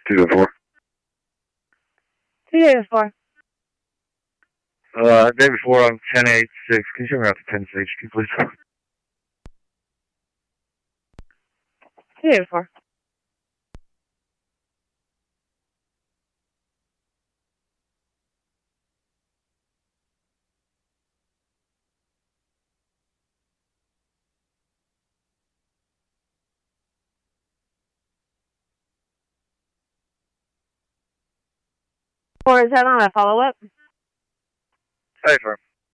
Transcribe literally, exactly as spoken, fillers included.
two to four. Two to four. Uh, day before on ten eight six. Can you show me out to ten six, please? Two to four. Or is that not a follow-up? Hey, firm.